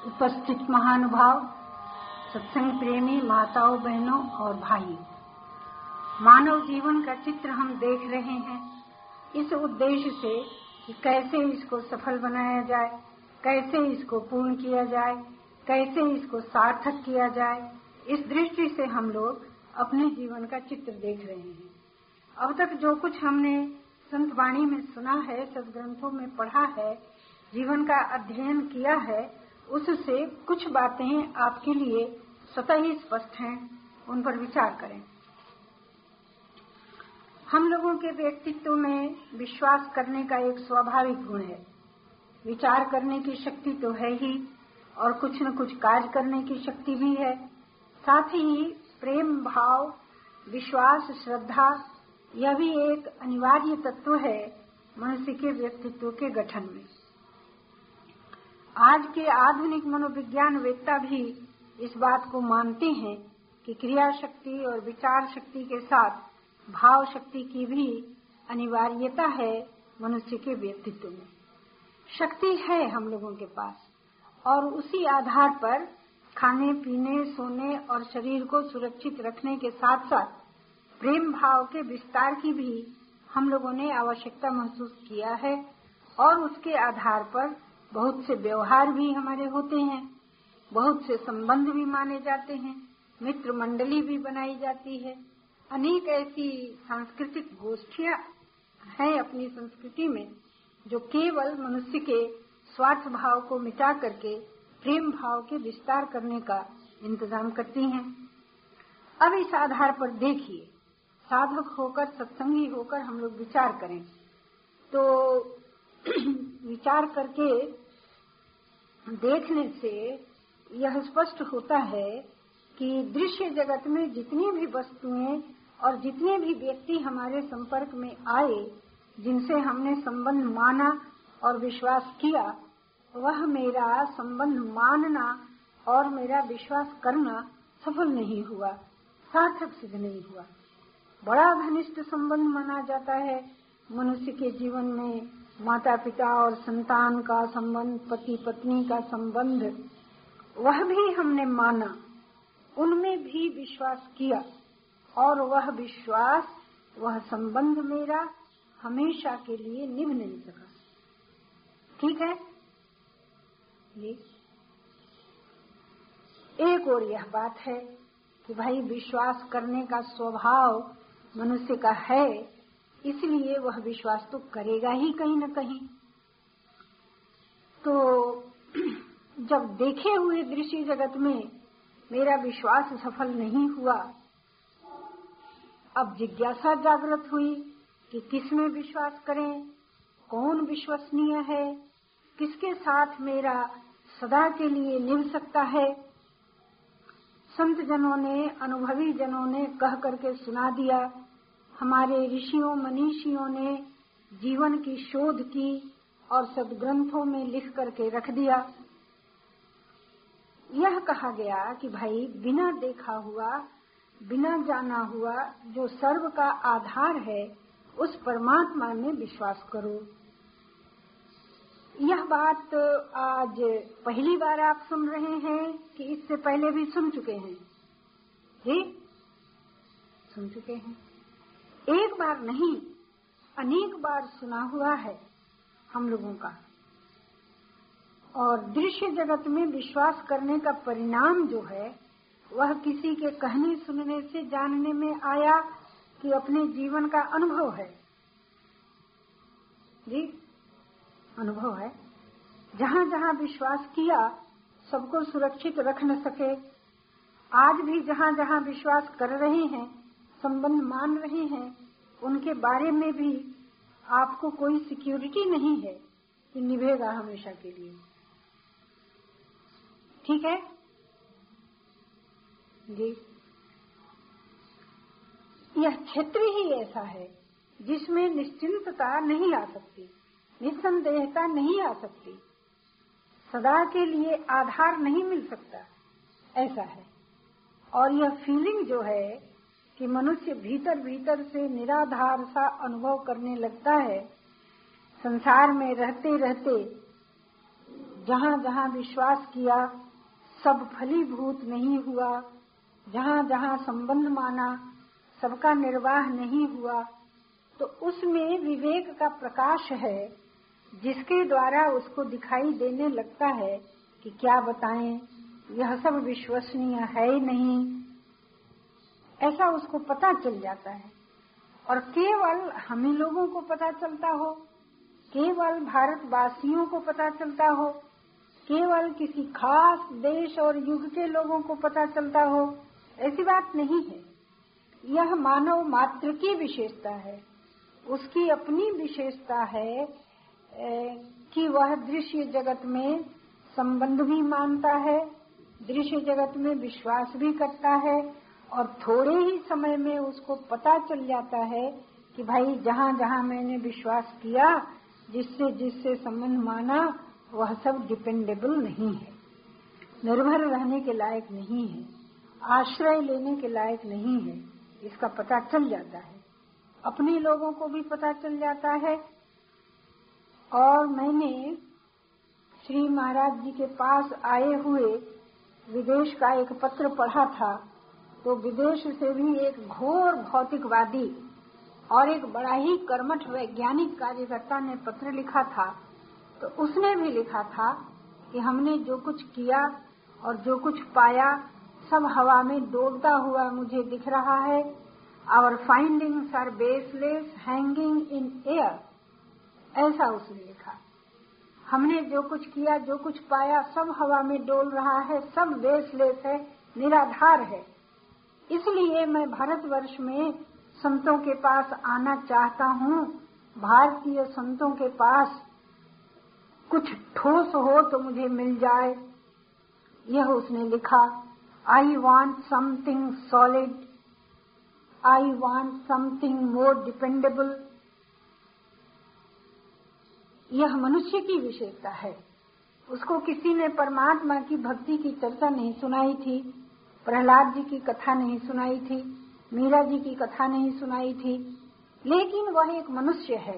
उपस्थित महानुभाव, सत्संग प्रेमी माताओं, बहनों और भाई, मानव जीवन का चित्र हम देख रहे हैं इस उद्देश्य से कि कैसे इसको सफल बनाया जाए, कैसे इसको पूर्ण किया जाए, कैसे इसको सार्थक किया जाए। इस दृष्टि से हम लोग अपने जीवन का चित्र देख रहे हैं। अब तक जो कुछ हमने संत वाणी में सुना है, सदग्रंथों में पढ़ा है, जीवन का अध्ययन किया है, उससे कुछ बातें आपके लिए स्वतः ही स्पष्ट हैं, उन पर विचार करें। हम लोगों के व्यक्तित्व में विश्वास करने का एक स्वाभाविक गुण है। विचार करने की शक्ति तो है ही, और कुछ न कुछ कार्य करने की शक्ति भी है। साथ ही प्रेम भाव, विश्वास, श्रद्धा, यह भी एक अनिवार्य तत्व है मनुष्य के व्यक्तित्व के गठन में। आज के आधुनिक मनोविज्ञान वेत्ता भी इस बात को मानते हैं कि क्रिया शक्ति और विचार शक्ति के साथ भाव शक्ति की भी अनिवार्यता है मनुष्य के व्यक्तित्व में। शक्ति है हम लोगों के पास, और उसी आधार पर खाने पीने, सोने और शरीर को सुरक्षित रखने के साथ साथ प्रेम भाव के विस्तार की भी हम लोगों ने आवश्यकता महसूस किया है, और उसके आधार पर बहुत से व्यवहार भी हमारे होते हैं, बहुत से संबंध भी माने जाते हैं, मित्र मंडली भी बनाई जाती है। अनेक ऐसी सांस्कृतिक गोष्ठियां हैं अपनी संस्कृति में जो केवल मनुष्य के स्वार्थ भाव को मिटा करके प्रेम भाव के विस्तार करने का इंतजाम करती हैं। अब इस आधार पर देखिए, साधक होकर, सत्संगी होकर हम लोग विचार करें तो विचार करके देखने से यह स्पष्ट होता है कि दृश्य जगत में जितनी भी वस्तुएं और जितने भी व्यक्ति हमारे संपर्क में आए, जिनसे हमने संबंध माना और विश्वास किया, वह मेरा संबंध मानना और मेरा विश्वास करना सफल नहीं हुआ, सार्थक सिद्ध नहीं हुआ। बड़ा घनिष्ठ संबंध माना जाता है मनुष्य के जीवन में। माता पिता और संतान का संबंध, पति पत्नी का संबंध, वह भी हमने माना, उनमें भी विश्वास किया, और वह विश्वास, वह संबंध मेरा हमेशा के लिए निभ नहीं सका। ठीक है? ये एक और यह बात है कि भाई विश्वास करने का स्वभाव मनुष्य का है, इसलिए वह विश्वास तो करेगा ही कहीं न कहीं। तो जब देखे हुए दृश्य जगत में मेरा विश्वास सफल नहीं हुआ, अब जिज्ञासा जागृत हुई कि किस में विश्वास करें, कौन विश्वसनीय है, किसके साथ मेरा सदा के लिए निभ सकता है। संत जनों ने, अनुभवी जनों ने कह करके सुना दिया, हमारे ऋषियों मनीषियों ने जीवन की शोध की और सदग्रंथों में लिख करके रख दिया। यह कहा गया कि भाई बिना देखा हुआ, बिना जाना हुआ जो सर्व का आधार है, उस परमात्मा में विश्वास करो। यह बात आज पहली बार आप सुन रहे हैं कि इससे पहले भी सुन चुके हैं? जी, सुन चुके हैं। एक बार नहीं, अनेक बार सुना हुआ है हम लोगों का। और दृश्य जगत में विश्वास करने का परिणाम जो है, वह किसी के कहने सुनने से जानने में आया कि अपने जीवन का अनुभव है। जी, अनुभव है। जहां जहां विश्वास किया, सबको सुरक्षित रख न सके। आज भी जहां जहां विश्वास कर रहे हैं, संबंध मान रहे हैं, उनके बारे में भी आपको कोई सिक्योरिटी नहीं है कि निभेगा हमेशा के लिए। ठीक है जी। यह क्षेत्र ही ऐसा है जिसमें निश्चिंतता नहीं आ सकती, निस्संदेहता नहीं आ सकती, सदा के लिए आधार नहीं मिल सकता, ऐसा है। और यह फीलिंग जो है कि मनुष्य भीतर भीतर से निराधार सा अनुभव करने लगता है, संसार में रहते रहते जहाँ जहाँ विश्वास किया सब फलीभूत नहीं हुआ, जहाँ जहाँ संबंध माना सबका निर्वाह नहीं हुआ, तो उसमें विवेक का प्रकाश है जिसके द्वारा उसको दिखाई देने लगता है कि क्या बताएं, यह सब विश्वसनीय है ही नहीं, ऐसा उसको पता चल जाता है। और केवल हम ही लोगों को पता चलता हो, केवल भारतवासियों को पता चलता हो, केवल किसी खास देश और युग के लोगों को पता चलता हो, ऐसी बात नहीं है। यह मानव मात्र की विशेषता है, उसकी अपनी विशेषता है कि वह दृश्य जगत में संबंध भी मानता है, दृश्य जगत में विश्वास भी करता है, और थोड़े ही समय में उसको पता चल जाता है कि भाई जहाँ जहाँ मैंने विश्वास किया, जिससे जिससे संबंध माना, वह सब डिपेंडेबल नहीं है, निर्भर रहने के लायक नहीं है, आश्रय लेने के लायक नहीं है। इसका पता चल जाता है, अपने लोगों को भी पता चल जाता है। और मैंने श्री महाराज जी के पास आए हुए विदेश का एक पत्र पढ़ा था, तो विदेश से भी एक घोर भौतिकवादी और एक बड़ा ही कर्मठ वैज्ञानिक कार्यकर्ता ने पत्र लिखा था। तो उसने भी लिखा था कि हमने जो कुछ किया और जो कुछ पाया सब हवा में डोलता हुआ मुझे दिख रहा है। Our findings are baseless hanging in air, ऐसा उसने लिखा। हमने जो कुछ किया, जो कुछ पाया, सब हवा में डोल रहा है, सब बेसलेस है, निराधार है। इसलिए मैं भारतवर्ष में संतों के पास आना चाहता हूँ। भारतीय संतों के पास कुछ ठोस हो तो मुझे मिल जाए, यह उसने लिखा। I want something solid, I want something more dependable. यह मनुष्य की विशेषता है। उसको किसी ने परमात्मा की भक्ति की चर्चा नहीं सुनाई थी, प्रहलाद जी की कथा नहीं सुनाई थी, मीरा जी की कथा नहीं सुनाई थी, लेकिन वह एक मनुष्य है।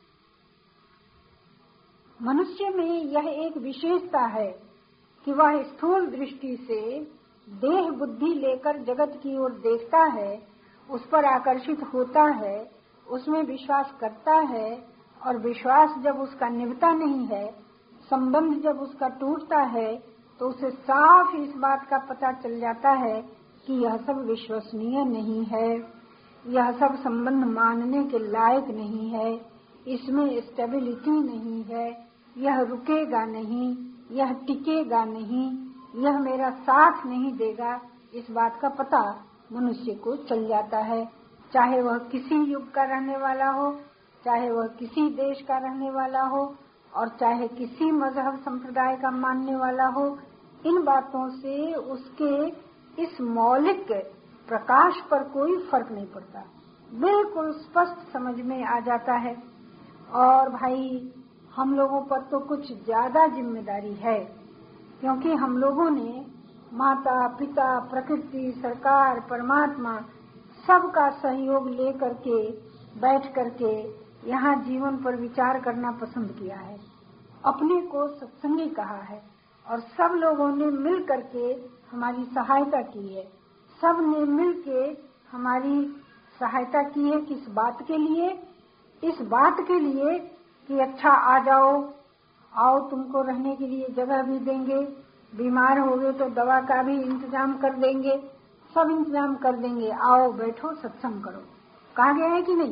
मनुष्य में यह एक विशेषता है कि वह स्थूल दृष्टि से देह बुद्धि लेकर जगत की ओर देखता है, उस पर आकर्षित होता है, उसमें विश्वास करता है, और विश्वास जब उसका निभता नहीं है, संबंध जब उसका टूटता है, तो उसे साफ इस बात का पता चल जाता है कि यह सब विश्वसनीय नहीं है, यह सब संबंध मानने के लायक नहीं है, इसमें स्टेबिलिटी नहीं है, यह रुकेगा नहीं, यह टिकेगा नहीं, यह मेरा साथ नहीं देगा। इस बात का पता मनुष्य को चल जाता है, चाहे वह किसी युग का रहने वाला हो, चाहे वह किसी देश का रहने वाला हो, और चाहे किसी मजहब संप्रदाय का मानने वाला हो। इन बातों से उसके इस मौलिक प्रकाश पर कोई फर्क नहीं पड़ता, बिल्कुल स्पष्ट समझ में आ जाता है। और भाई हम लोगों पर तो कुछ ज्यादा जिम्मेदारी है, क्योंकि हम लोगों ने माता पिता प्रकृति सरकार परमात्मा सबका सहयोग ले करके बैठ करके यहाँ जीवन पर विचार करना पसंद किया है, अपने को सत्संगी कहा है, और सब लोगों ने मिल करके हमारी सहायता की है। सब ने मिल के हमारी सहायता की है। किस बात के लिए? इस बात के लिए कि अच्छा आ जाओ, आओ तुमको रहने के लिए जगह भी देंगे, बीमार हो गए तो दवा का भी इंतजाम कर देंगे, सब इंतजाम कर देंगे, आओ बैठो सत्संग करो। कहा गया है कि नहीं?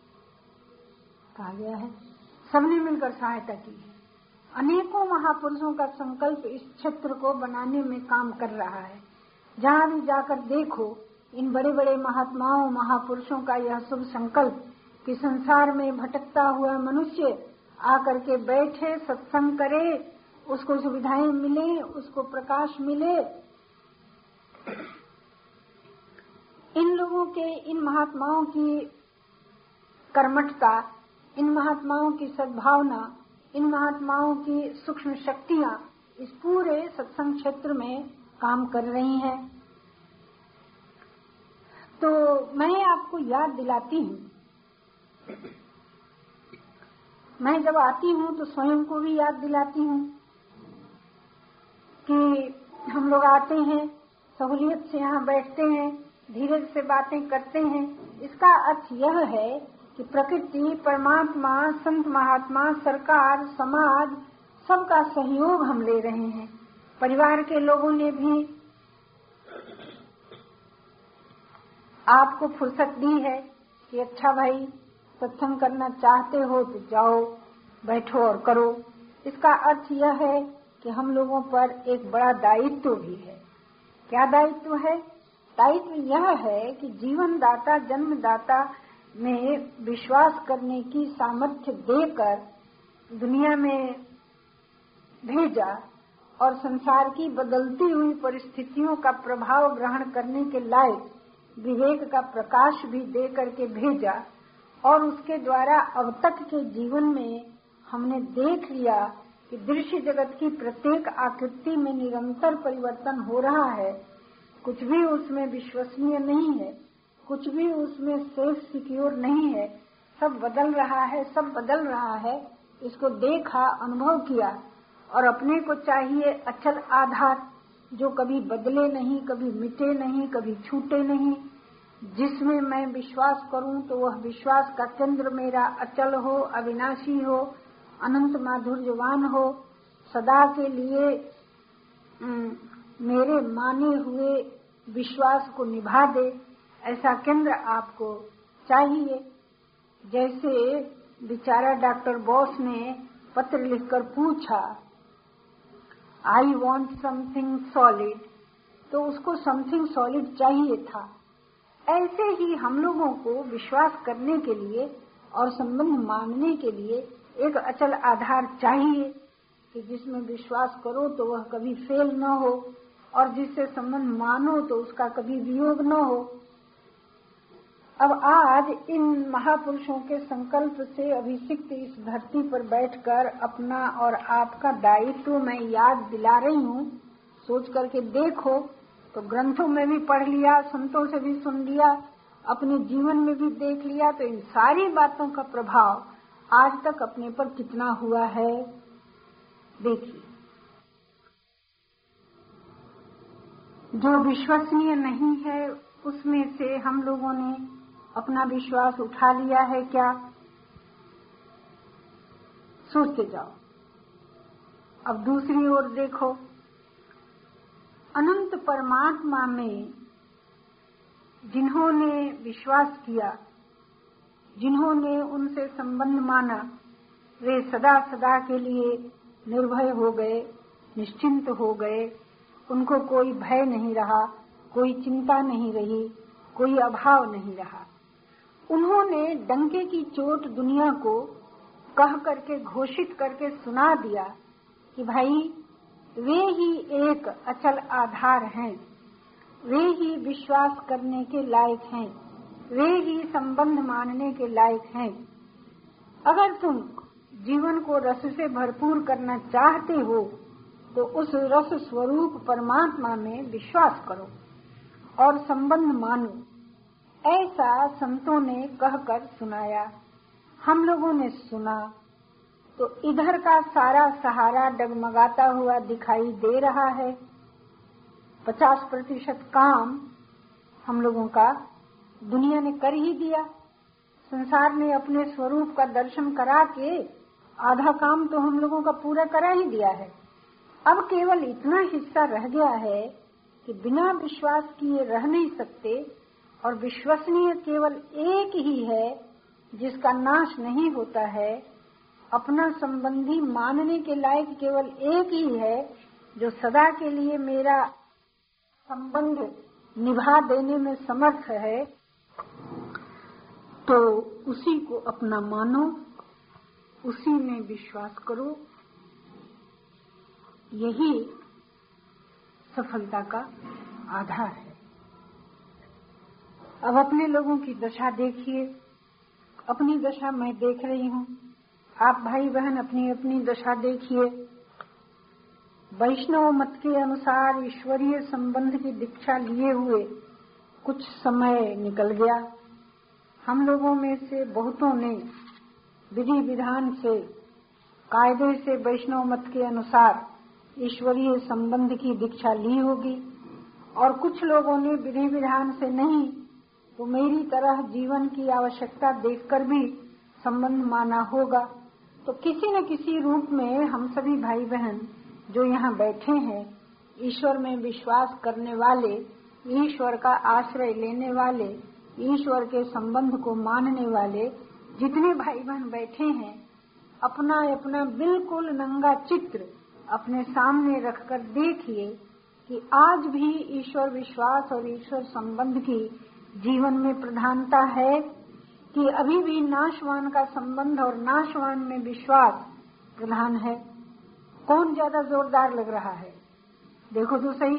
कहा गया है। सबने मिलकर सहायता की है। अनेकों महापुरुषों का संकल्प इस क्षेत्र को बनाने में काम कर रहा है। जहाँ भी जाकर देखो, इन बड़े बड़े महात्माओं महापुरुषों का यह शुभ संकल्प कि संसार में भटकता हुआ मनुष्य आकर के बैठे, सत्संग करे, उसको सुविधाएं मिले, उसको प्रकाश मिले। इन लोगों के, इन महात्माओं की कर्मठता, इन महात्माओं की सद्भावना, इन महात्माओं की सूक्ष्म शक्तियां इस पूरे सत्संग क्षेत्र में काम कर रही हैं। तो मैं आपको याद दिलाती हूँ, मैं जब आती हूँ तो स्वयं को भी याद दिलाती हूँ कि हम लोग आते हैं, सहूलियत से यहाँ बैठते हैं, धीरज से बातें करते हैं। इसका अर्थ यह है कि प्रकृति, परमात्मा, संत महात्मा, सरकार, समाज, सबका सहयोग हम ले रहे हैं। परिवार के लोगों ने भी आपको फुर्सत दी है कि अच्छा भाई सत्संग करना चाहते हो तो जाओ, बैठो और करो। इसका अर्थ यह है कि हम लोगों पर एक बड़ा दायित्व भी है। क्या दायित्व है? दायित्व यह है कि जीवन दाता, जन्मदाता में विश्वास करने की सामर्थ्य देकर दुनिया में भेजा और संसार की बदलती हुई परिस्थितियों का प्रभाव ग्रहण करने के लायक विवेक का प्रकाश भी दे करके भेजा। और उसके द्वारा अब तक के जीवन में हमने देख लिया कि दृश्य जगत की प्रत्येक आकृति में निरंतर परिवर्तन हो रहा है। कुछ भी उसमें विश्वसनीय नहीं है, कुछ भी उसमें सेफ सिक्योर नहीं है। सब बदल रहा है, सब बदल रहा है। इसको देखा, अनुभव किया और अपने को चाहिए अचल आधार जो कभी बदले नहीं, कभी मिटे नहीं, कभी छूटे नहीं, जिसमें मैं विश्वास करूं तो वह विश्वास का केंद्र मेरा अचल हो, अविनाशी हो, अनंत माधुर्यवान हो, सदा के लिए मेरे माने हुए विश्वास को निभा दे। ऐसा केंद्र आपको चाहिए। जैसे बेचारा डॉक्टर बोस ने पत्र लिखकर पूछा, आई वॉन्ट समथिंग सॉलिड, तो उसको समथिंग सॉलिड चाहिए था। ऐसे ही हम लोगों को विश्वास करने के लिए और संबंध मानने के लिए एक अचल आधार चाहिए कि जिसमें विश्वास करो तो वह कभी फेल न हो और जिससे संबंध मानो तो उसका कभी वियोग न हो। अब आज इन महापुरुषों के संकल्प से अभिषिक्त इस धरती पर बैठकर अपना और आपका दायित्व मैं याद दिला रही हूँ। सोच करके देखो तो ग्रंथों में भी पढ़ लिया, संतों से भी सुन लिया, अपने जीवन में भी देख लिया, तो इन सारी बातों का प्रभाव आज तक अपने पर कितना हुआ है देखिए। जो विश्वसनीय नहीं है उसमें से हम लोगों ने अपना विश्वास उठा लिया है क्या? सोचते जाओ। अब दूसरी ओर देखो, अनंत परमात्मा में जिन्होंने विश्वास किया, जिन्होंने उनसे संबंध माना, वे सदा सदा के लिए निर्भय हो गए, निश्चिंत हो गए। उनको कोई भय नहीं रहा, कोई चिंता नहीं रही, कोई अभाव नहीं रहा। उन्होंने डंके की चोट दुनिया को कह करके, घोषित करके सुना दिया कि भाई वे ही एक अचल आधार हैं, वे ही विश्वास करने के लायक हैं, वे ही संबंध मानने के लायक हैं। अगर तुम जीवन को रस से भरपूर करना चाहते हो तो उस रस स्वरूप परमात्मा में विश्वास करो और संबंध मानो। ऐसा संतों ने कहकर सुनाया। हम लोगों ने सुना तो इधर का सारा सहारा डगमगाता हुआ दिखाई दे रहा है। 50% काम हम लोगों का दुनिया ने कर ही दिया। संसार ने अपने स्वरूप का दर्शन करा के आधा काम तो हम लोगों का पूरा करा ही दिया है। अब केवल इतना हिस्सा रह गया है कि बिना विश्वास किए रह नहीं सकते और विश्वसनीय केवल एक ही है जिसका नाश नहीं होता है। अपना संबंधी मानने के लायक केवल एक ही है जो सदा के लिए मेरा संबंध निभा देने में समर्थ है, तो उसी को अपना मानो, उसी में विश्वास करो। यही सफलता का आधार है। अब अपने लोगों की दशा देखिए। अपनी दशा मैं देख रही हूँ, आप भाई बहन अपनी अपनी दशा देखिए। वैष्णव मत के अनुसार ईश्वरीय संबंध की दीक्षा लिए हुए कुछ समय निकल गया। हम लोगों में से बहुतों ने विधि विधान से, कायदे से वैष्णव मत के अनुसार ईश्वरीय संबंध की दीक्षा ली होगी, और कुछ लोगों ने विधि विधान से नहीं तो मेरी तरह जीवन की आवश्यकता देखकर भी संबंध माना होगा। तो किसी न किसी रूप में हम सभी भाई बहन जो यहाँ बैठे हैं, ईश्वर में विश्वास करने वाले, ईश्वर का आश्रय लेने वाले, ईश्वर के संबंध को मानने वाले जितने भाई बहन बैठे हैं, अपना अपना बिल्कुल नंगा चित्र अपने सामने रखकर देखिए कि आज भी ईश्वर विश्वास और ईश्वर संबंध की जीवन में प्रधानता है कि अभी भी नाशवान का संबंध और नाशवान में विश्वास प्रधान है। कौन ज्यादा जोरदार लग रहा है, देखो तो सही।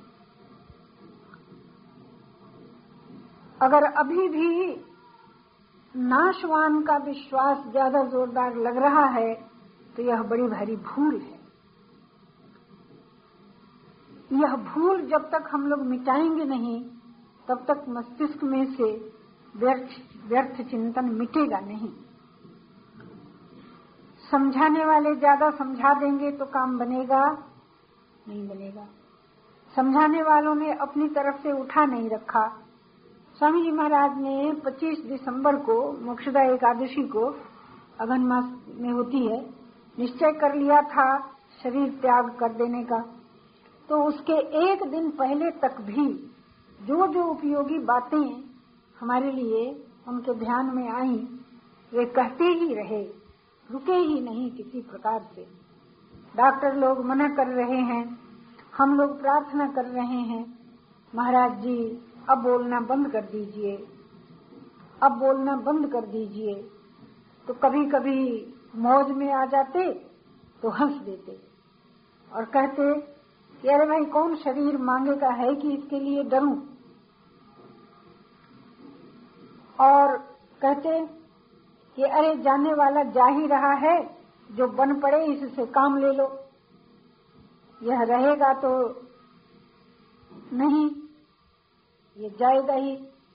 अगर अभी भी नाशवान का विश्वास ज्यादा जोरदार लग रहा है तो यह बड़ी भारी भूल है। यह भूल जब तक हम लोग मिटाएंगे नहीं, तब तक मस्तिष्क में से व्यर्थ चिंतन मिटेगा नहीं। समझाने वाले ज्यादा समझा देंगे तो काम बनेगा नहीं बनेगा। समझाने वालों ने अपनी तरफ से उठा नहीं रखा। स्वामी जी महाराज ने 25 दिसंबर को मोक्षदा एकादशी को, अघन मास में होती है, निश्चय कर लिया था शरीर त्याग कर देने का। तो उसके एक दिन पहले तक भी जो जो उपयोगी बातें हमारे लिए उनके ध्यान में आई, वे कहते ही रहे, रुके ही नहीं किसी प्रकार से। डॉक्टर लोग मना कर रहे हैं, हम लोग प्रार्थना कर रहे हैं, महाराज जी अब बोलना बंद कर दीजिए, अब बोलना बंद कर दीजिए। तो कभी कभी मौज में आ जाते तो हंस देते और कहते कि अरे भाई कौन शरीर मांगेगा है कि इसके लिए डरूं। और कहते कि अरे जाने वाला जा ही रहा है, जो बन पड़े इससे काम ले लो, यह रहेगा तो नहीं, ये जाएगा ही।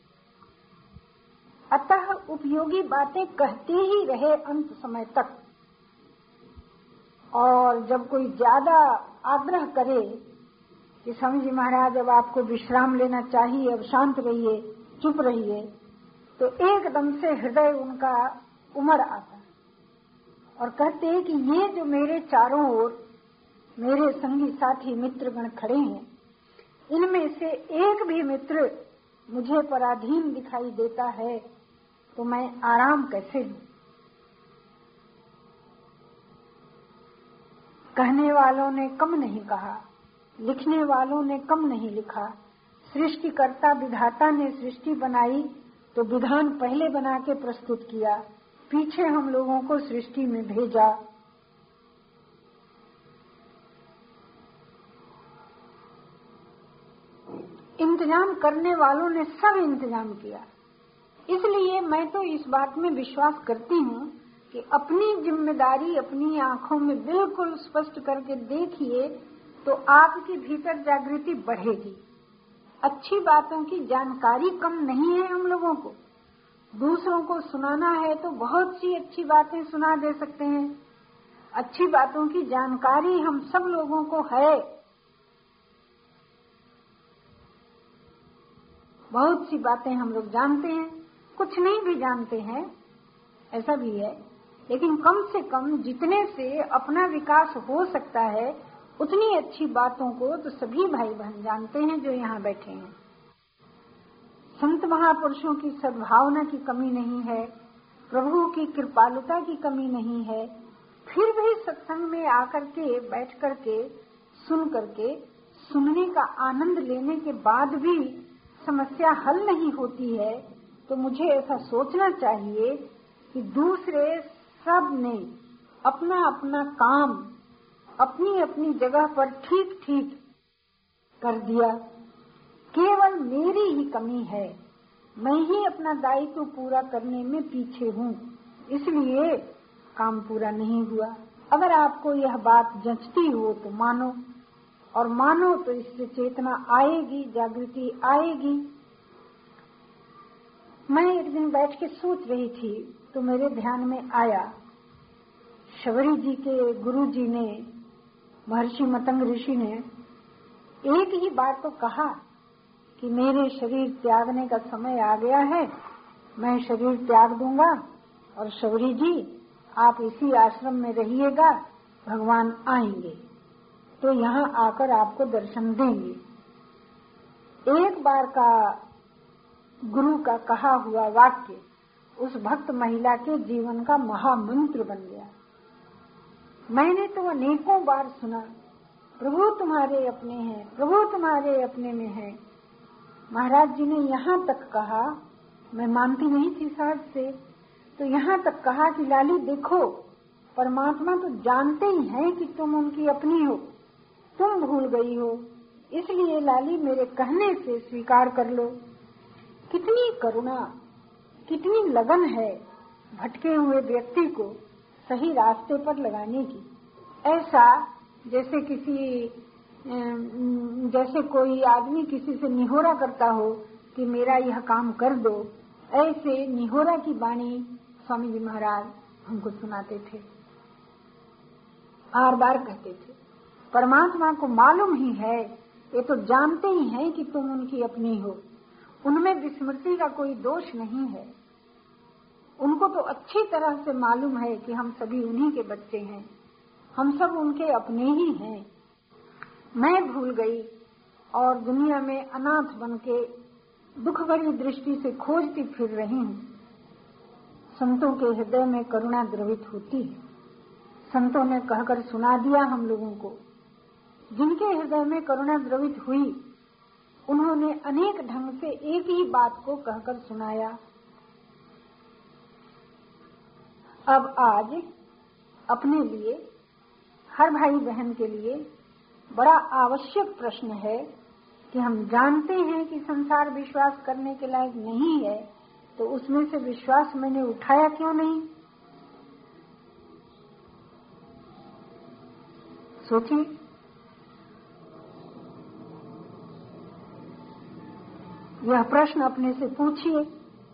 अतः उपयोगी बातें कहते ही रहे अंत समय तक। और जब कोई ज्यादा आग्रह करे कि स्वामी जी महाराज अब आपको विश्राम लेना चाहिए, अब शांत रहिए, चुप रहिए, तो एकदम से हृदय उनका उमड़ आता और कहते हैं कि ये जो मेरे चारों ओर मेरे संगी साथी मित्रगण खड़े हैं, इनमें से एक भी मित्र मुझे पराधीन दिखाई देता है तो मैं आराम कैसे लूं। कहने वालों ने कम नहीं कहा, लिखने वालों ने कम नहीं लिखा। सृष्टिकर्ता विधाता ने सृष्टि बनाई तो विधान पहले बना के प्रस्तुत किया, पीछे हम लोगों को सृष्टि में भेजा। इंतजाम करने वालों ने सब इंतजाम किया। इसलिए मैं तो इस बात में विश्वास करती हूँ कि अपनी जिम्मेदारी अपनी आंखों में बिल्कुल स्पष्ट करके देखिए तो आपके भीतर जागृति बढ़ेगी। अच्छी बातों की जानकारी कम नहीं है हम लोगों को। दूसरों को सुनाना है तो बहुत सी अच्छी बातें सुना दे सकते हैं। अच्छी बातों की जानकारी हम सब लोगों को है, बहुत सी बातें हम लोग जानते हैं, कुछ नहीं भी जानते हैं, ऐसा भी है। लेकिन कम से कम जितने से अपना विकास हो सकता है उतनी अच्छी बातों को तो सभी भाई बहन जानते हैं जो यहाँ बैठे हैं। संत महापुरुषों की सद्भावना की कमी नहीं है, प्रभु की कृपालुता की कमी नहीं है, फिर भी सत्संग में आकर के बैठ करके सुन करके सुनने का आनंद लेने के बाद भी समस्या हल नहीं होती है, तो मुझे ऐसा सोचना चाहिए कि दूसरे सब ने अपना अपना काम अपनी अपनी जगह पर ठीक ठीक कर दिया, केवल मेरी ही कमी है, मैं ही अपना दायित्व पूरा करने में पीछे हूँ, इसलिए काम पूरा नहीं हुआ। अगर आपको यह बात जंचती हो तो मानो, और मानो तो इससे चेतना आएगी, जागृति आएगी। मैं एक दिन बैठ के सोच रही थी तो मेरे ध्यान में आया, शबरी जी के गुरु जी ने महर्षि मतंग ऋषि ने एक ही बार तो कहा कि मेरे शरीर त्यागने का समय आ गया है, मैं शरीर त्याग दूंगा और शबरी जी आप इसी आश्रम में रहिएगा, भगवान आएंगे तो यहाँ आकर आपको दर्शन देंगे। एक बार का गुरु का कहा हुआ वाक्य उस भक्त महिला के जीवन का महामंत्र बन गया। मैंने तो अनेकों बार सुना, प्रभु तुम्हारे अपने हैं, प्रभु तुम्हारे अपने में है। महाराज जी ने यहाँ तक कहा, मैं मानती नहीं थी साथ से, तो यहाँ तक कहा कि लाली देखो, परमात्मा तो जानते ही हैं कि तुम उनकी अपनी हो, तुम भूल गई हो, इसलिए लाली मेरे कहने से स्वीकार कर लो। कितनी करुणा, कितनी लगन है भटके हुए व्यक्ति को सही रास्ते पर लगाने की। ऐसा जैसे कोई आदमी किसी से निहोरा करता हो कि मेरा यह काम कर दो, ऐसे निहोरा की वाणी स्वामी जी महाराज हमको सुनाते थे, बार बार कहते थे। परमात्मा को मालूम ही है, ये तो जानते ही हैं कि तुम उनकी अपनी हो, उनमें विस्मृति का कोई दोष नहीं है। उनको तो अच्छी तरह से मालूम है कि हम सभी उन्हीं के बच्चे हैं, हम सब उनके अपने ही हैं। मैं भूल गई और दुनिया में अनाथ बनके दुख भरी दृष्टि से खोजती फिर रही हूँ। संतों के हृदय में करुणा द्रवित होती है। संतों ने कहकर सुना दिया हम लोगों को। जिनके हृदय में करुणा द्रवित हुई, उन्होंने अनेक ढंग से एक ही बात को कहकर सुनाया। अब आज अपने लिए, हर भाई बहन के लिए बड़ा आवश्यक प्रश्न है कि हम जानते हैं कि संसार विश्वास करने के लायक नहीं है, तो उसमें से विश्वास मैंने उठाया क्यों नहीं? सोचिए। यह प्रश्न अपने से पूछिए।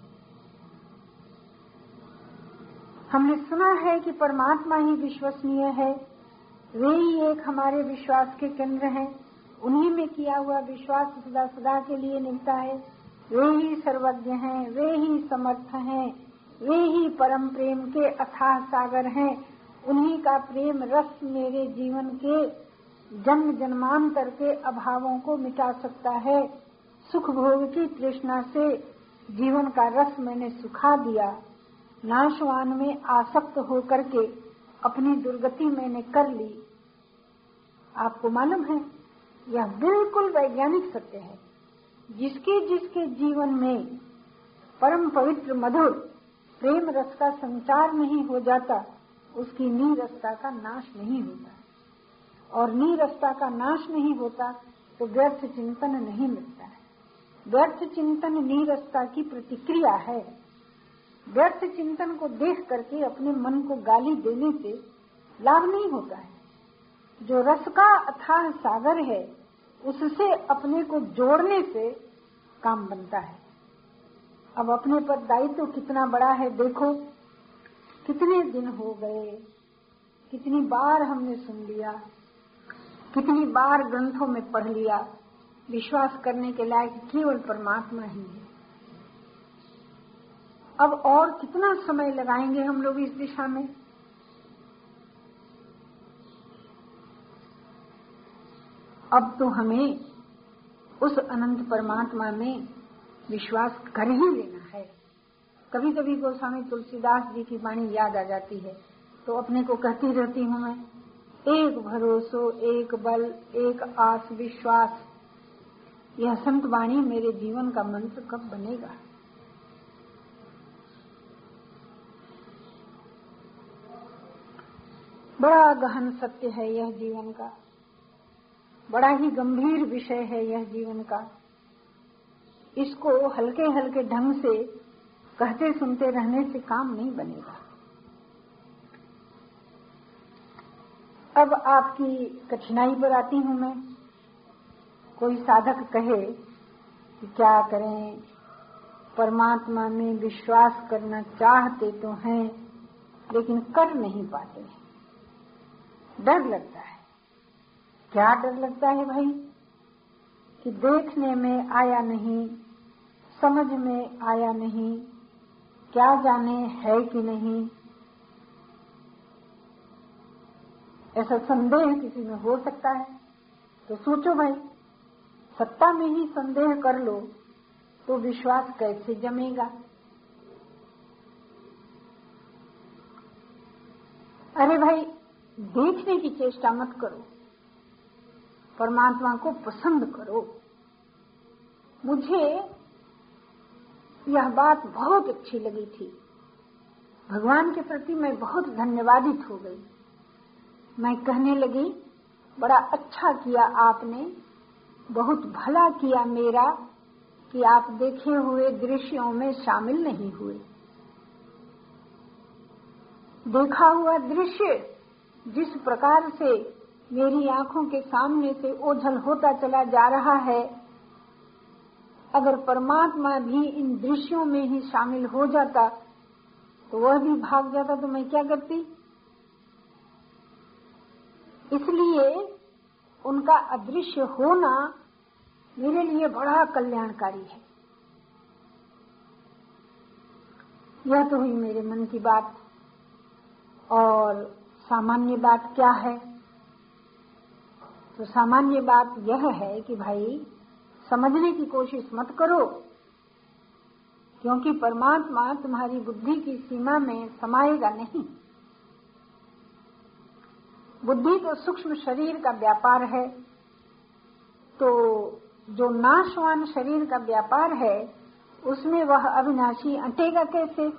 हमने सुना है कि परमात्मा ही विश्वसनीय है, वे ही एक हमारे विश्वास के केंद्र हैं, उन्हीं में किया हुआ विश्वास सदा सदा के लिए मिलता है। वे ही सर्वज्ञ हैं, वे ही समर्थ हैं, वे ही परम प्रेम के अथाह सागर हैं। उन्हीं का प्रेम रस मेरे जीवन के जन्म जन्मांतर के अभावों को मिटा सकता है। सुख भोग की तृष्णा से जीवन का रस मैंने सुखा दिया, नाशवान में आसक्त होकर के अपनी दुर्गति मैंने कर ली। आपको मालूम है, यह बिल्कुल वैज्ञानिक सत्य है। जिसके जिसके जीवन में परम पवित्र मधुर प्रेम रस का संचार नहीं हो जाता, उसकी नीरसता का नाश नहीं होता, और नीरसता का नाश नहीं होता तो व्यर्थ चिंतन नहीं मिलता है। व्यर्थ चिंतन नीरसता की प्रतिक्रिया है। व्यर्थ चिंतन को देख करके अपने मन को गाली देने से लाभ नहीं होता है। जो रस का अथाह सागर है, उससे अपने को जोड़ने से काम बनता है। अब अपने पर दायित्व कितना बड़ा है देखो। कितने दिन हो गए, कितनी बार हमने सुन लिया, कितनी बार ग्रंथों में पढ़ लिया, विश्वास करने के लायक केवल परमात्मा ही है। अब और कितना समय लगाएंगे हम लोग इस दिशा में? अब तो हमें उस अनंत परमात्मा में विश्वास कर ही लेना है। कभी कभी गोस्वामी तुलसीदास जी की वाणी याद आ जाती है तो अपने को कहती रहती हूँ मैं, एक भरोसो, एक बल, एक आस विश्वास। यह संत वाणी मेरे जीवन का मंत्र कब बनेगा? बड़ा गहन सत्य है यह जीवन का, बड़ा ही गंभीर विषय है यह जीवन का। इसको हल्के हल्के ढंग से कहते सुनते रहने से काम नहीं बनेगा। अब आपकी कठिनाई पर आती हूं मैं। कोई साधक कहे कि क्या करें, परमात्मा में विश्वास करना चाहते तो हैं लेकिन कर नहीं पाते, डर लगता है। क्या डर लगता है भाई कि देखने में आया नहीं, समझ में आया नहीं, क्या जाने है कि नहीं, ऐसा संदेह किसी में हो सकता है। तो सोचो भाई, सत्ता में ही संदेह कर लो तो विश्वास कैसे जमेगा। अरे भाई, देखने की चेष्टा मत करो, परमात्मा को पसंद करो। मुझे यह बात बहुत अच्छी लगी थी, भगवान के प्रति मैं बहुत धन्यवादित हो गई। मैं कहने लगी, बड़ा अच्छा किया आपने, बहुत भला किया मेरा कि आप देखे हुए दृश्यों में शामिल नहीं हुए। देखा हुआ दृश्य जिस प्रकार से मेरी आंखों के सामने से ओझल होता चला जा रहा है, अगर परमात्मा भी इन दृश्यों में ही शामिल हो जाता तो वह भी भाग जाता तो मैं क्या करती। इसलिए उनका अदृश्य होना मेरे लिए बड़ा कल्याणकारी है। यह तो हुई मेरे मन की बात। और सामान्य बात क्या है? तो सामान्य बात यह है कि भाई, समझने की कोशिश मत करो, क्योंकि परमात्मा तुम्हारी बुद्धि की सीमा में समाएगा नहीं। बुद्धि तो सूक्ष्म शरीर का व्यापार है, तो जो नाशवान शरीर का व्यापार है उसमें वह अविनाशी अटेगा कैसे?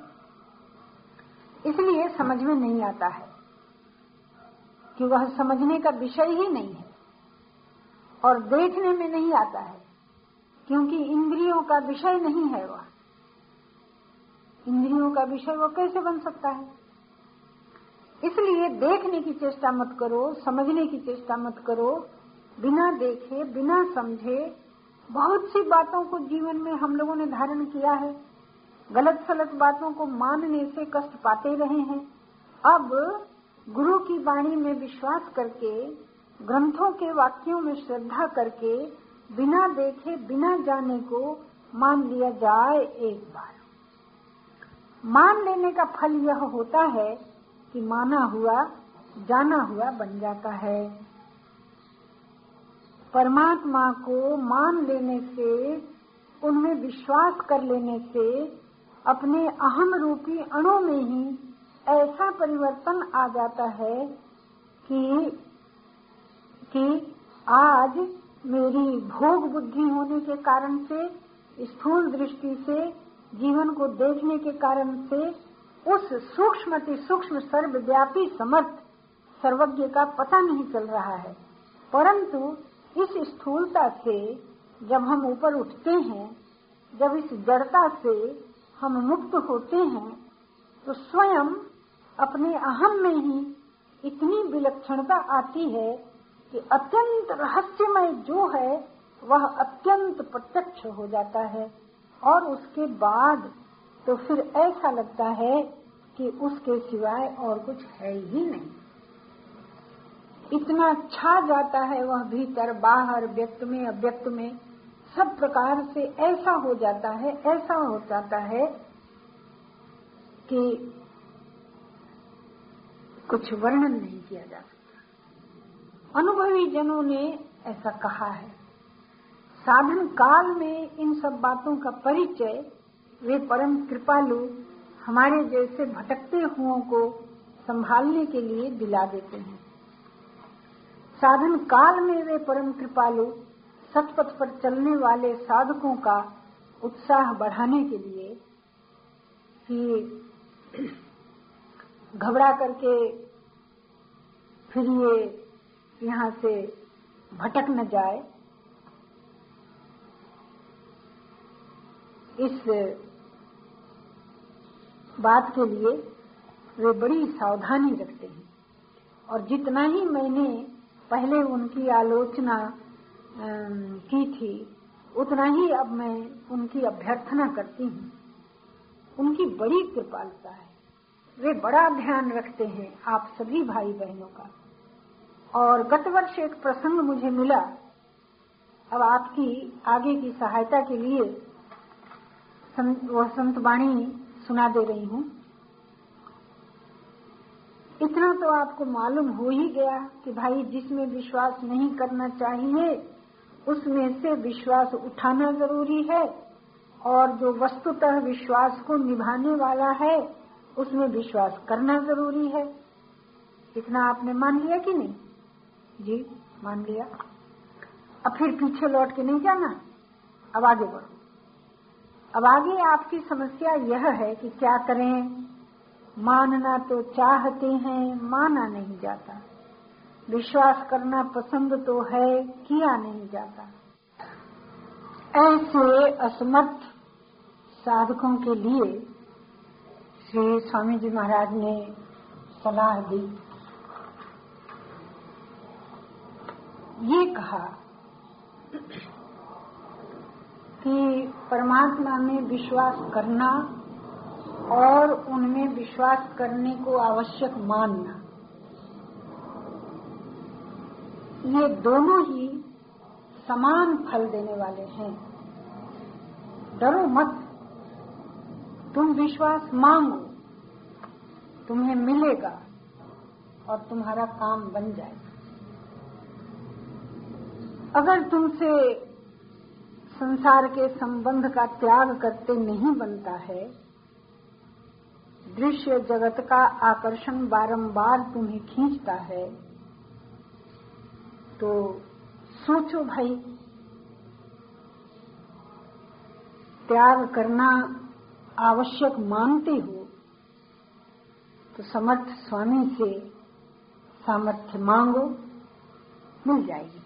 इसलिए समझ में नहीं आता है कि वह समझने का विषय ही नहीं है, और देखने में नहीं आता है क्योंकि इंद्रियों का विषय नहीं है। वह इंद्रियों का विषय वो कैसे बन सकता है? इसलिए देखने की चेष्टा मत करो, समझने की चेष्टा मत करो। बिना देखे, बिना समझे बहुत सी बातों को जीवन में हम लोगों ने धारण किया है। गलत सलत बातों को मानने से कष्ट पाते रहे हैं। अब गुरु की वाणी में विश्वास करके, ग्रंथों के वाक्यों में श्रद्धा करके, बिना देखे बिना जाने को मान लिया जाए। एक बार मान लेने का फल यह होता है कि माना हुआ जाना हुआ बन जाता है। परमात्मा को मान लेने से, उनमें विश्वास कर लेने से अपने अहम रूपी अणु में ही ऐसा परिवर्तन आ जाता है कि आज मेरी भोग बुद्धि होने के कारण से, स्थूल दृष्टि से, जीवन को देखने के कारण से उस सूक्ष्मति सूक्ष्म सर्वव्यापी समर्थ सर्वज्ञ का पता नहीं चल रहा है। परंतु इस स्थूलता से जब हम ऊपर उठते हैं, जब इस जड़ता से हम मुक्त होते हैं, तो स्वयं अपने अहम में ही इतनी विलक्षणता आती है कि अत्यंत रहस्यमय जो है वह अत्यंत प्रत्यक्ष हो जाता है। और उसके बाद तो फिर ऐसा लगता है कि उसके सिवाय और कुछ है ही नहीं। इतना छा जाता है वह भीतर बाहर, व्यक्त में अव्यक्त में, सब प्रकार से ऐसा हो जाता है, ऐसा हो जाता है कि कुछ वर्णन नहीं किया जा सकता। अनुभवी जनों ने ऐसा कहा है। साधन काल में इन सब बातों का परिचय वे परम कृपालु हमारे जैसे भटकते हुओं को संभालने के लिए दिला देते हैं। साधन काल में वे परम कृपालु सतपथ पर चलने वाले साधकों का उत्साह बढ़ाने के लिए कि घबरा करके फिर ये यहाँ से भटक न जाए, इस बात के लिए वे बड़ी सावधानी रखते हैं। और जितना ही मैंने पहले उनकी आलोचना की थी, उतना ही अब मैं उनकी अभ्यर्थना करती हूँ। उनकी बड़ी कृपालुता है, वे बड़ा ध्यान रखते हैं आप सभी भाई बहनों का। और गत वर्ष एक प्रसंग मुझे मिला, अब आपकी आगे की सहायता के लिए वह संत वाणी सुना दे रही हूँ। इतना तो आपको मालूम हो ही गया कि भाई जिसमें विश्वास नहीं करना चाहिए उसमें से विश्वास उठाना जरूरी है, और जो वस्तुतः विश्वास को निभाने वाला है उसमें विश्वास करना जरूरी है। इतना आपने मान लिया कि नहीं? जी मान लिया। अब फिर पीछे लौट के नहीं जाना, अब आगे बढ़ो। अब आगे आपकी समस्या यह है कि क्या करें। मानना तो चाहते हैं, माना नहीं जाता। विश्वास करना पसंद तो है, किया नहीं जाता। ऐसे असमर्थ साधकों के लिए श्री स्वामी जी महाराज ने सलाह दी। ये कहा कि परमात्मा में विश्वास करना और उनमें विश्वास करने को आवश्यक मानना, ये दोनों ही समान फल देने वाले हैं। डरो मत, तुम विश्वास मांगो, तुम्हें मिलेगा और तुम्हारा काम बन जाएगा। अगर तुमसे संसार के संबंध का त्याग करते नहीं बनता है, दृश्य जगत का आकर्षण बारंबार तुम्हें खींचता है, तो सोचो भाई, त्याग करना आवश्यक मानते हो तो समर्थ स्वामी से सामर्थ्य मांगो, मिल जाएगी।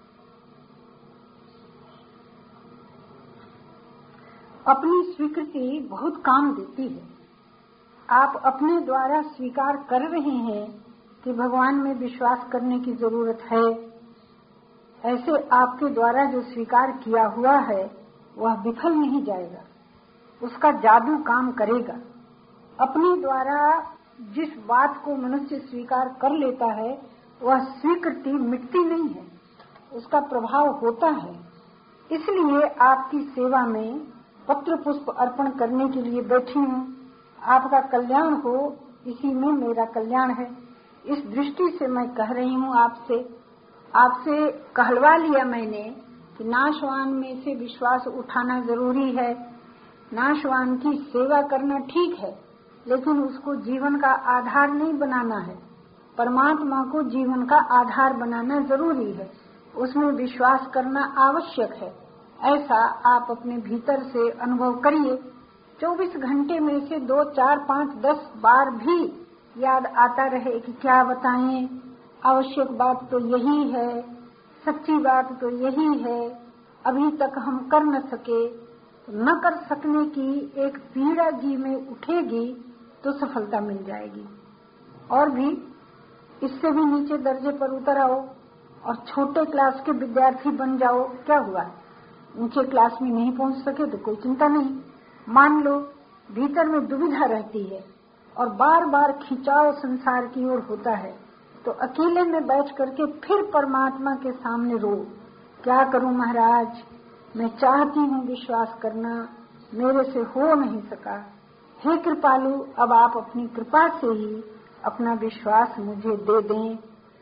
अपनी स्वीकृति बहुत काम देती है। आप अपने द्वारा स्वीकार कर रहे हैं कि भगवान में विश्वास करने की जरूरत है, ऐसे आपके द्वारा जो स्वीकार किया हुआ है वह विफल नहीं जाएगा, उसका जादू काम करेगा। अपने द्वारा जिस बात को मनुष्य स्वीकार कर लेता है वह स्वीकृति मिटती नहीं है, उसका प्रभाव होता है। इसलिए आपकी सेवा में पत्र पुष्प अर्पण करने के लिए बैठी हूँ। आपका कल्याण हो, इसी में मेरा कल्याण है। इस दृष्टि से मैं कह रही हूँ आपसे कहलवा लिया मैंने कि नाशवान में से विश्वास उठाना जरूरी है। नाशवान की सेवा करना ठीक है, लेकिन उसको जीवन का आधार नहीं बनाना है। परमात्मा को जीवन का आधार बनाना जरूरी है, उसमें विश्वास करना आवश्यक है। ऐसा आप अपने भीतर से अनुभव करिए। 24 घंटे में से 2, 4, 5, 10 बार भी याद आता रहे कि क्या बताएं, आवश्यक बात तो यही है, सच्ची बात तो यही है, अभी तक हम कर न सके। न कर सकने की एक पीड़ा जी में उठेगी तो सफलता मिल जाएगी। और भी इससे भी नीचे दर्जे पर उतर आओ और छोटे क्लास के विद्यार्थी बन जाओ, क्या हुआ? ऊंचे क्लास में नहीं पहुंच सके तो कोई चिंता नहीं। मान लो भीतर में दुविधा रहती है और बार बार खिंचाव संसार की ओर होता है, तो अकेले में बैठ करके फिर परमात्मा के सामने रो, क्या करूं महाराज, मैं चाहती हूं विश्वास करना, मेरे से हो नहीं सका। हे कृपालु, अब आप अपनी कृपा से ही अपना विश्वास मुझे दे दें।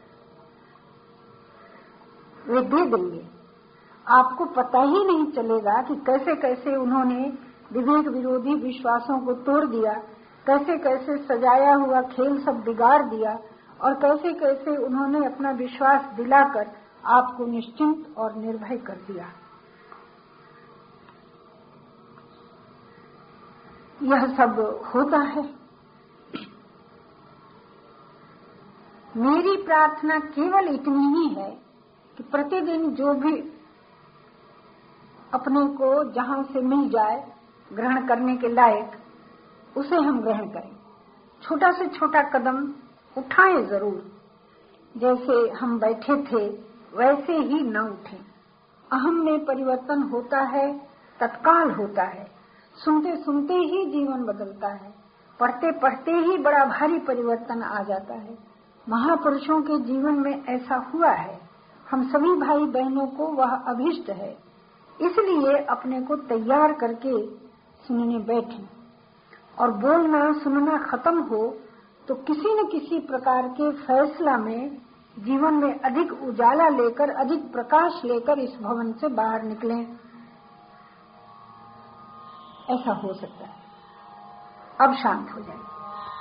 वे दे देंगे। आपको पता ही नहीं चलेगा कि कैसे कैसे उन्होंने विवेक विरोधी विश्वासों को तोड़ दिया, कैसे कैसे सजाया हुआ खेल सब बिगाड़ दिया, और कैसे कैसे उन्होंने अपना विश्वास दिलाकर आपको निश्चिंत और निर्भय कर दिया। यह सब होता है। मेरी प्रार्थना केवल इतनी ही है कि प्रतिदिन जो भी अपने को जहां से मिल जाए ग्रहण करने के लायक, उसे हम ग्रहण करें। छोटा से छोटा कदम उठाएं जरूर। जैसे हम बैठे थे वैसे ही न उठें। अहम में परिवर्तन होता है, तत्काल होता है। सुनते सुनते ही जीवन बदलता है, पढ़ते पढ़ते ही बड़ा भारी परिवर्तन आ जाता है। महापुरुषों के जीवन में ऐसा हुआ है। हम सभी भाई बहनों को वह अभीष्ट है, इसलिए अपने को तैयार करके सुनने बैठे। और बोलना सुनना खत्म हो तो किसी न किसी प्रकार के फैसला में जीवन में अधिक उजाला लेकर, अधिक प्रकाश लेकर इस भवन से बाहर निकलें। ऐसा हो सकता है। अब शांत हो जाए।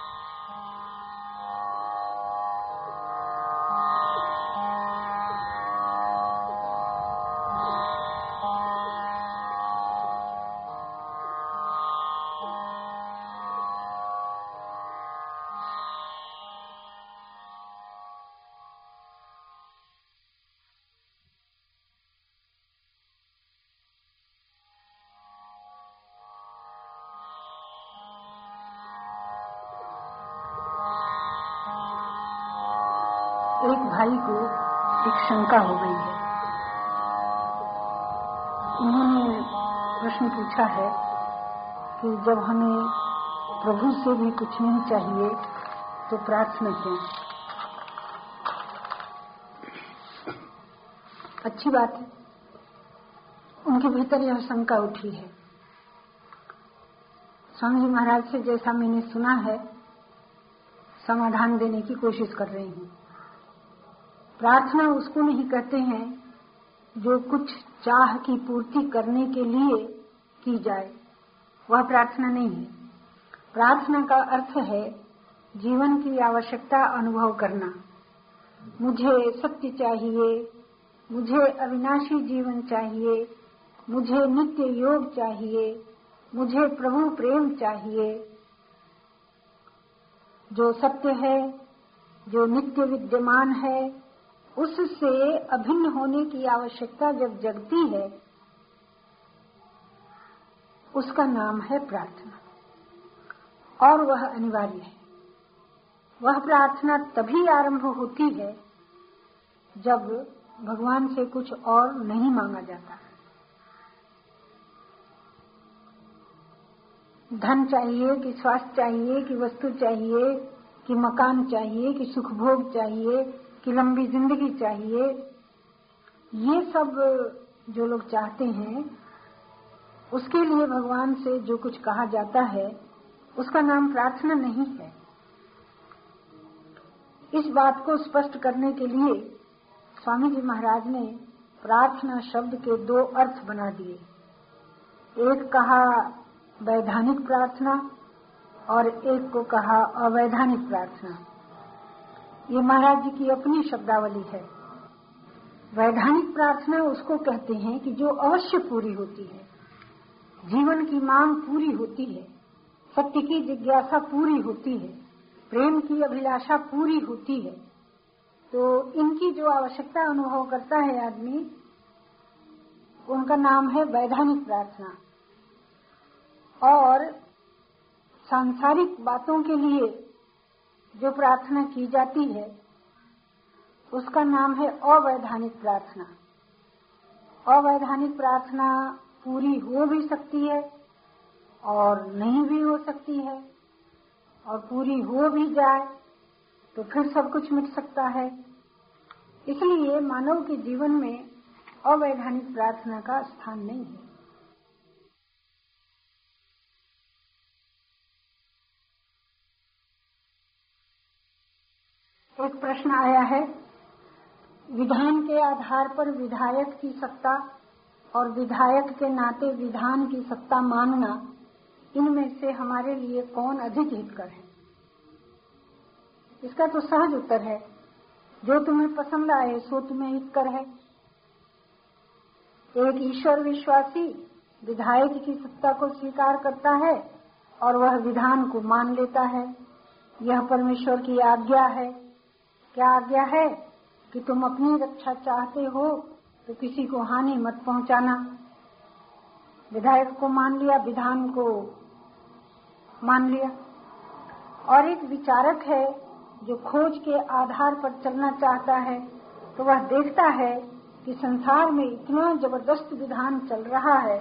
एक भाई को एक शंका हो गई है। उन्होंने प्रश्न पूछा है कि जब हमें प्रभु से भी कुछ नहीं चाहिए तो प्रार्थना क्यों? अच्छी बात है, उनके भीतर यह शंका उठी है। स्वामी जी महाराज से जैसा मैंने सुना है, समाधान देने की कोशिश कर रही हूँ। प्रार्थना उसको नहीं कहते हैं जो कुछ चाह की पूर्ति करने के लिए की जाए, वह प्रार्थना नहीं है। प्रार्थना का अर्थ है जीवन की आवश्यकता अनुभव करना। मुझे सत्य चाहिए, मुझे अविनाशी जीवन चाहिए, मुझे नित्य योग चाहिए, मुझे प्रभु प्रेम चाहिए। जो सत्य है, जो नित्य विद्यमान है, उससे अभिन्न होने की आवश्यकता जब जगती है, उसका नाम है प्रार्थना, और वह अनिवार्य है। वह प्रार्थना तभी आरंभ होती है जब भगवान से कुछ और नहीं मांगा जाता। धन चाहिए कि स्वास्थ्य चाहिए कि वस्तु चाहिए कि मकान चाहिए कि सुख भोग चाहिए कि लंबी जिंदगी चाहिए, ये सब जो लोग चाहते हैं, उसके लिए भगवान से जो कुछ कहा जाता है उसका नाम प्रार्थना नहीं है। इस बात को स्पष्ट करने के लिए स्वामी जी महाराज ने प्रार्थना शब्द के दो अर्थ बना दिए। एक कहा वैधानिक प्रार्थना और एक को कहा अवैधानिक प्रार्थना। ये महाराज जी की अपनी शब्दावली है। वैधानिक प्रार्थना उसको कहते हैं कि जो अवश्य पूरी होती है, जीवन की मांग पूरी होती है, सत्य की जिज्ञासा पूरी होती है, प्रेम की अभिलाषा पूरी होती है। तो इनकी जो आवश्यकता अनुभव करता है आदमी, उनका नाम है वैधानिक प्रार्थना। और सांसारिक बातों के लिए जो प्रार्थना की जाती है उसका नाम है अवैधानिक प्रार्थना। अवैधानिक प्रार्थना पूरी हो भी सकती है और नहीं भी हो सकती है, और पूरी हो भी जाए तो फिर सब कुछ मिट सकता है। इसलिए मानव के जीवन में अवैधानिक प्रार्थना का स्थान नहीं है। एक प्रश्न आया है, विधान के आधार पर विधायक की सत्ता और विधायक के नाते विधान की सत्ता मानना, इनमें से हमारे लिए कौन अधिक हितकर है? इसका तो सहज उत्तर है, जो तुम्हें पसंद आए सो तुम्हें हितकर है। एक ईश्वर विश्वासी विधायक की सत्ता को स्वीकार करता है और वह विधान को मान लेता है। यह परमेश्वर की आज्ञा है। क्या आज्ञा है? कि तुम अपनी रक्षा चाहते हो तो किसी को हानि मत पहुंचाना। विधायक को मान लिया, विधान को मान लिया। और एक विचारक है जो खोज के आधार पर चलना चाहता है, तो वह देखता है कि संसार में इतना जबरदस्त विधान चल रहा है,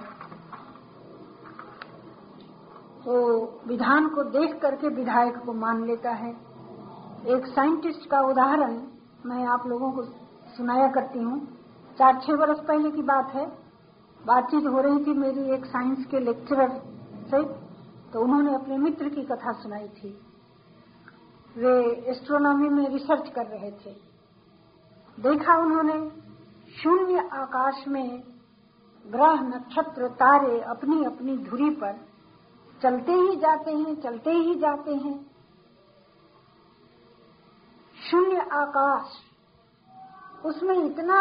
तो विधान को देख करके विधायक को मान लेता है। एक साइंटिस्ट का उदाहरण मैं आप लोगों को सुनाया करती हूँ। 4-6 वर्ष पहले की बात है। बातचीत हो रही थी मेरी एक साइंस के लेक्चरर से, तो उन्होंने अपने मित्र की कथा सुनाई थी। वे एस्ट्रोनॉमी में रिसर्च कर रहे थे। देखा उन्होंने शून्य आकाश में ग्रह, नक्षत्र, तारे अपनी अपनी धुरी पर चलते ही जाते हैं, चलते ही जाते हैं। शून्य आकाश, उसमें इतना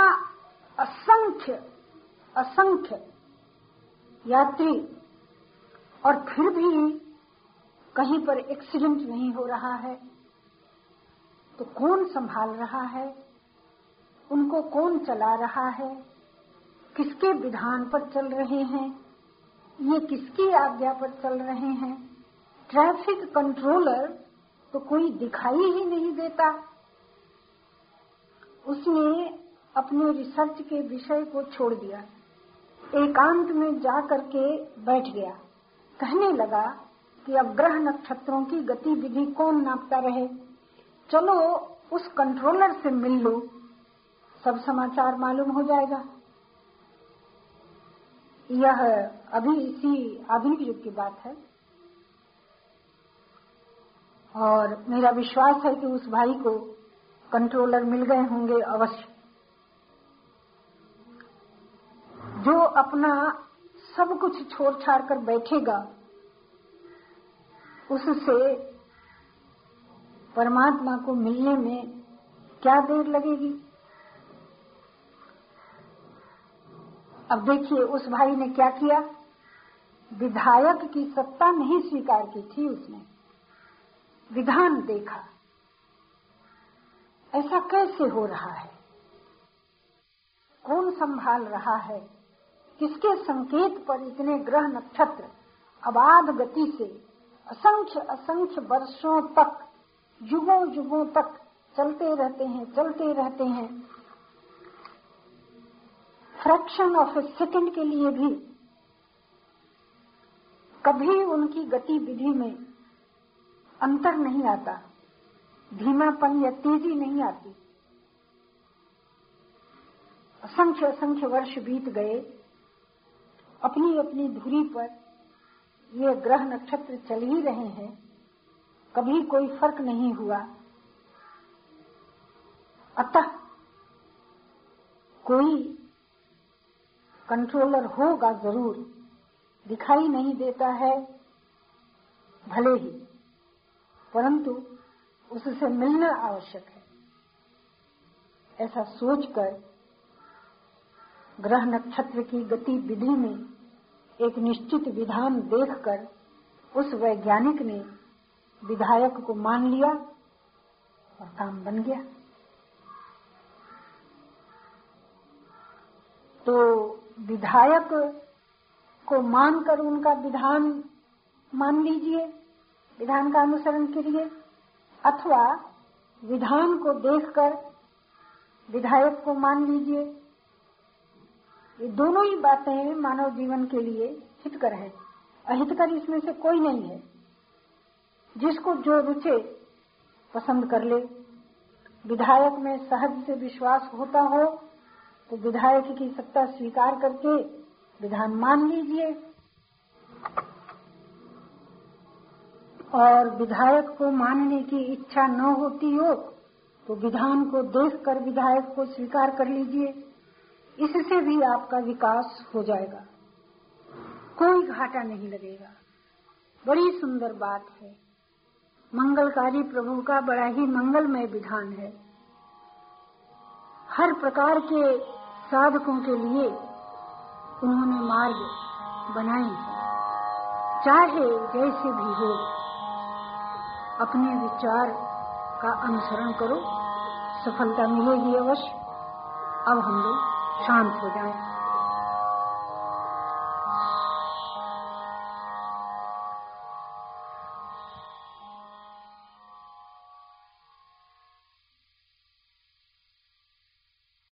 असंख्य यात्री, और फिर भी कहीं पर एक्सीडेंट नहीं हो रहा है। तो कौन संभाल रहा है? उनको कौन चला रहा है? किसके विधान पर चल रहे हैं? ये किसकी आज्ञा पर चल रहे हैं? ट्रैफिक कंट्रोलर तो कोई दिखाई ही नहीं देता। उसने अपने रिसर्च के विषय को छोड़ दिया, एकांत में जाकर के बैठ गया। कहने लगा कि अब ग्रह नक्षत्रों की गतिविधि कौन नापता रहे, चलो उस कंट्रोलर से मिल लो, सब समाचार मालूम हो जाएगा। यह अभी इसी आधुनिक युग की बात है, और मेरा विश्वास है कि उस भाई को कंट्रोलर मिल गए होंगे अवश्य। जो अपना सब कुछ छोड़ छाड़ कर बैठेगा, उससे परमात्मा को मिलने में क्या देर लगेगी। अब देखिए उस भाई ने क्या किया। विधायक की सत्ता नहीं स्वीकार की थी उसने, विधान देखा। ऐसा कैसे हो रहा है? कौन संभाल रहा है? किसके संकेत पर इतने ग्रह नक्षत्र अबाध गति से असंख्य असंख्य वर्षों तक, युगों युगों तक चलते रहते हैं। फ्रैक्शन ऑफ ए सेकंड के लिए भी कभी उनकी गतिविधि में अंतर नहीं आता, धीमापन या तेजी नहीं आती। असंख्य असंख्य वर्ष बीत गए, अपनी अपनी धुरी पर ये ग्रह नक्षत्र चल ही रहे हैं, कभी कोई फर्क नहीं हुआ। अतः कोई कंट्रोलर होगा जरूर, दिखाई नहीं देता है भले ही, परंतु उससे मिलना आवश्यक है। ऐसा सोचकर ग्रह नक्षत्र की गतिविधि में एक निश्चित विधान देखकर उस वैज्ञानिक ने विधायक को मान लिया और काम बन गया। तो विधायक को मानकर उनका विधान मान लीजिए, विधान का अनुसरण करिए, अथवा विधान को देखकर विधायक को मान लीजिए। ये दोनों ही बातें मानव जीवन के लिए हितकर है। अहितकर इसमें से कोई नहीं है। जिसको जो रुचे पसंद कर ले। विधायक में सहज से विश्वास होता हो तो विधायक की सत्ता स्वीकार करके विधान मान लीजिए, और विधायक को मानने की इच्छा न होती हो तो विधान को देखकर विधायक को स्वीकार कर लीजिए। इससे भी आपका विकास हो जाएगा, कोई घाटा नहीं लगेगा। बड़ी सुंदर बात है। मंगलकारी प्रभु का बड़ा ही मंगलमय विधान है। हर प्रकार के साधकों के लिए उन्होंने मार्ग बनाए हैं। चाहे जैसे भी हो, अपने विचार का अनुसरण करो, सफलता मिलेगी अवश्य। अब हम लोग शांत हो जाएं।